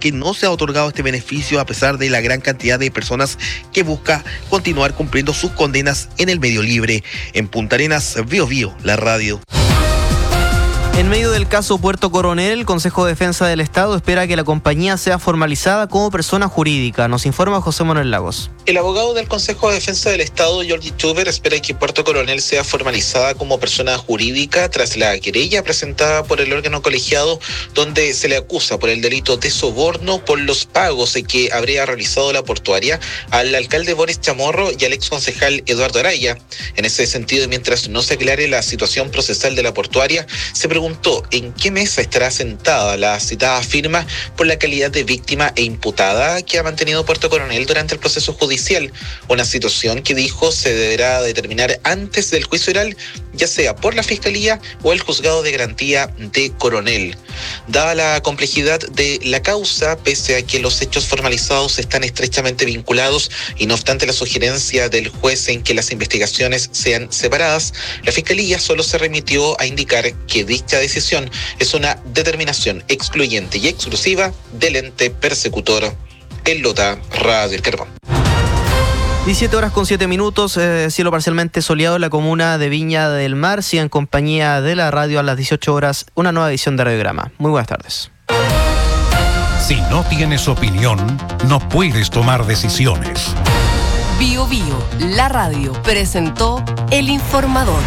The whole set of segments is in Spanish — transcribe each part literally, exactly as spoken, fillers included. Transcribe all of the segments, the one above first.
que no se ha otorgado este beneficio a pesar de la gran cantidad de personas que busca continuar cumpliendo sus condenas en el medio libre. En Punta Arenas, Bio Bio, la radio. En medio del caso Puerto Coronel, el Consejo de Defensa del Estado espera que la compañía sea formalizada como persona jurídica. Nos informa José Manuel Lagos. El abogado del Consejo de Defensa del Estado, Jorge Tuber, espera que Puerto Coronel sea formalizada como persona jurídica tras la querella presentada por el órgano colegiado, donde se le acusa por el delito de soborno por los pagos que habría realizado la portuaria al alcalde Boris Chamorro y al exconcejal Eduardo Araya. En ese sentido, mientras no se aclare la situación procesal de la portuaria, se preguntó en qué mesa estará sentada la citada firma por la calidad de víctima e imputada que ha mantenido Puerto Coronel durante el proceso judicial, una situación que dijo se deberá determinar antes del juicio oral, ya sea por la Fiscalía o el Juzgado de Garantía de Coronel. Dada la complejidad de la causa, pese a que los hechos formalizados están estrechamente vinculados y no obstante la sugerencia del juez en que las investigaciones sean separadas, la Fiscalía solo se remitió a indicar que dicha decisión es una determinación excluyente y exclusiva del ente persecutor. El Lota, Radio El Carbón. diecisiete horas con siete minutos, eh, cielo parcialmente soleado en la comuna de Viña del Mar. Sí, en compañía de la radio a las dieciocho horas, una nueva edición de Radiograma. Muy buenas tardes. Si no tienes opinión, no puedes tomar decisiones. Bio Bio, la radio, presentó El Informador.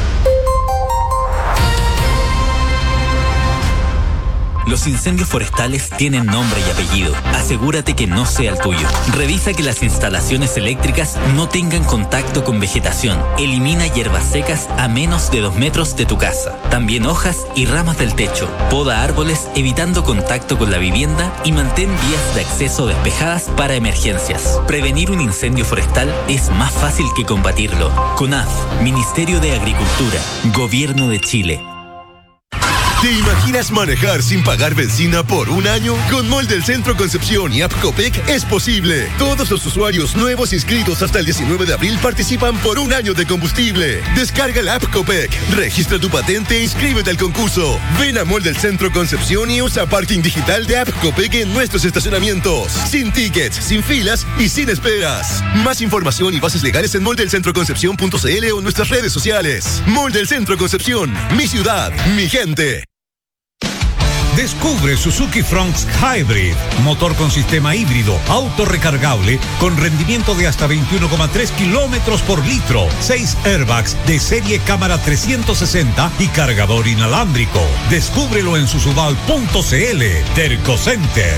Los incendios forestales tienen nombre y apellido. Asegúrate que no sea el tuyo. Revisa que las instalaciones eléctricas no tengan contacto con vegetación. Elimina hierbas secas a menos de dos metros de tu casa. También hojas y ramas del techo. Poda árboles evitando contacto con la vivienda y mantén vías de acceso despejadas para emergencias. Prevenir un incendio forestal es más fácil que combatirlo. CONAF, Ministerio de Agricultura, Gobierno de Chile. ¿Te imaginas manejar sin pagar benzina por un año? Con Mall del Centro Concepción y App Copec es posible. Todos los usuarios nuevos inscritos hasta el diecinueve de abril participan por un año de combustible. Descarga la App Copec, registra tu patente e inscríbete al concurso. Ven a Mall del Centro Concepción y usa parking digital de App Copec en nuestros estacionamientos. Sin tickets, sin filas y sin esperas. Más información y bases legales en mall del centro concepción punto c l o en nuestras redes sociales. Mall del Centro Concepción, mi ciudad, mi gente. Descubre Suzuki Fronx Hybrid, motor con sistema híbrido, auto recargable, con rendimiento de hasta veintiuno coma tres kilómetros por litro, seis airbags de serie cámara trescientos sesenta y cargador inalámbrico. Descúbrelo en susudal punto c l. Terco Center.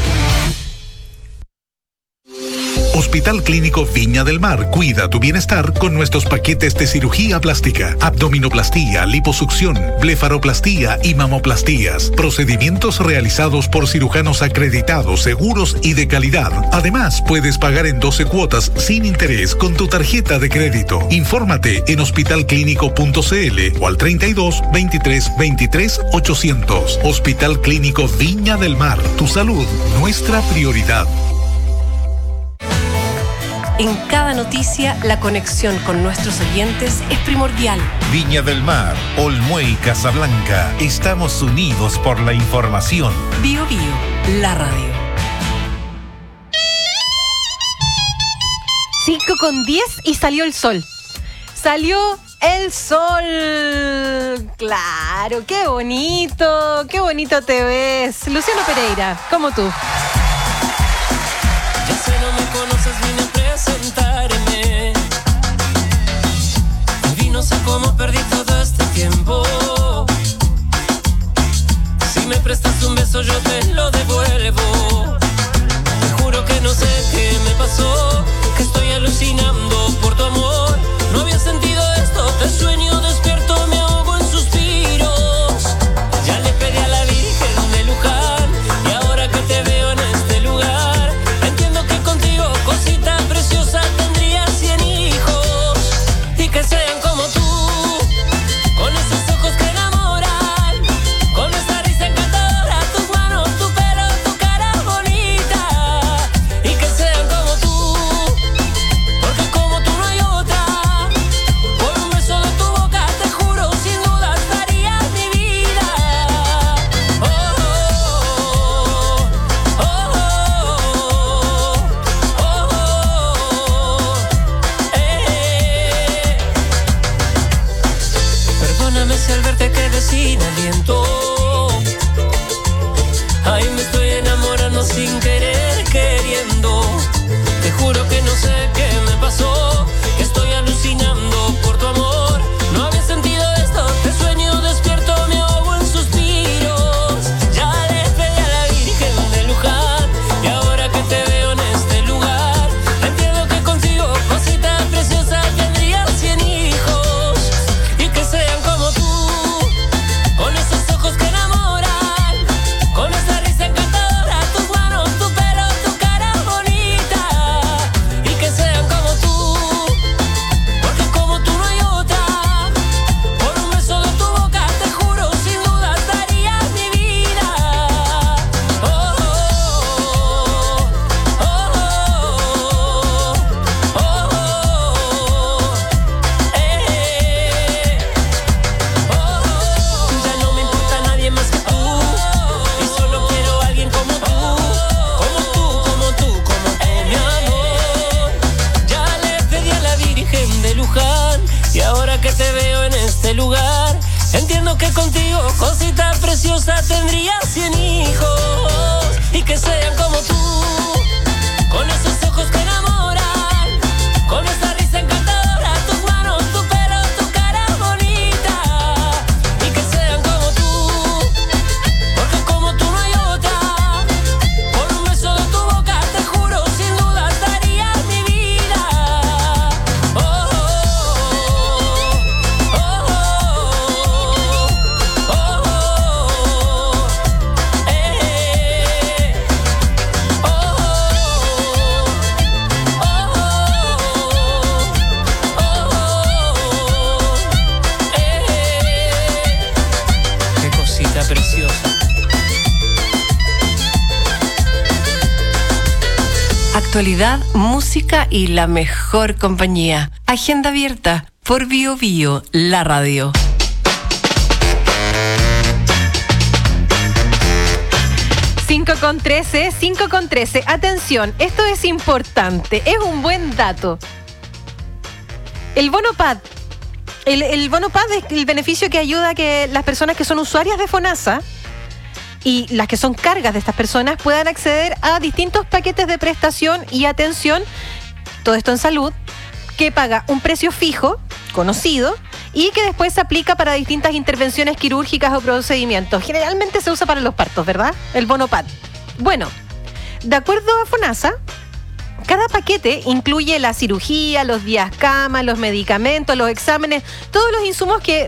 Hospital Clínico Viña del Mar cuida tu bienestar con nuestros paquetes de cirugía plástica, abdominoplastía, liposucción, blefaroplastía y mamoplastías. Procedimientos realizados por cirujanos acreditados, seguros y de calidad. Además, puedes pagar en doce cuotas sin interés con tu tarjeta de crédito. Infórmate en hospital clínico punto c l o al treinta y dos, veintitrés, veintitrés, ochocientos. Hospital Clínico Viña del Mar. Tu salud, nuestra prioridad. En cada noticia, la conexión con nuestros oyentes es primordial. Viña del Mar, Olmué y Casablanca. Estamos unidos por la información. Bio Bio, la radio. cinco con diez y salió el sol. Salió el sol. Claro, qué bonito, qué bonito te ves. Luciano Pereira, como tú. Ya sé, no me conoces, vine a presentarme. Y no sé cómo perdí todo este tiempo. Si me prestas un beso yo te lo devuelvo. Te juro que no sé qué me pasó, que estoy alucinando por tu amor. No había sentido esto, te sueño despierto, me ahogo en suspiros. Ya le pedí a la Virgen de Luján y ahora que te veo en este lugar, entiendo que contigo, cosita preciosa, tendría cien hijos y que sean como tú. sin querer queriendo. Te juro que no sé qué me pasó, que estoy alucinando por tu amor. No había sentido esto, te sueño despierto, me ahogo en suspiros. Ya le pedí a la Virgen de Luján, y ahora que te veo en este lugar, entiendo que contigo, cosita preciosa, tendría cien hijos. Y que sean como tú, con esos ojos que enamoran, con esa risa encantadora, tus manos, tu pelo, tu cara bonita. Y que sean como tú, porque como tú no hay otra. Por un beso de tu boca, te juro, sin dudas daría mi vida. Oh, oh, oh, oh, oh, eh, oh. Ya no me importa nadie más que tú, y solo quiero a alguien como tú, como tú, como tú, como tú, mi amor. Ya le pedí a la Virgen de Luján, y ahora que te veo en este lugar, entiendo que contigo, cosita preciosa, tendría cien hijos. Y que sean como tú, con esos ojos que enamoran, con esa risa encantadora, tus manos, tu pelo, tu cara bonita. Y que sean como tú, porque como tú no hay otra. Por un beso de tu boca, te juro, sin dudas daría mi vida. Oh, oh, oh, oh, oh, eh, oh, oh, eh. Qué cosita preciosa. Actualidad, música y la mejor compañía. Agenda abierta por Bio Bio, la radio. cinco con trece, cinco con trece. Atención, esto es importante, es un buen dato. El bono P A D. El, el bono P A D es el beneficio que ayuda a que las personas que son usuarias de FONASA y las que son cargas de estas personas puedan acceder a distintos paquetes de prestación y atención, todo esto en salud, que paga un precio fijo, conocido, y que después se aplica para distintas intervenciones quirúrgicas o procedimientos. Generalmente se usa para los partos, ¿verdad? El bono P A D. Bueno, de acuerdo a FONASA, cada paquete incluye la cirugía, los días cama, los medicamentos, los exámenes, todos los insumos que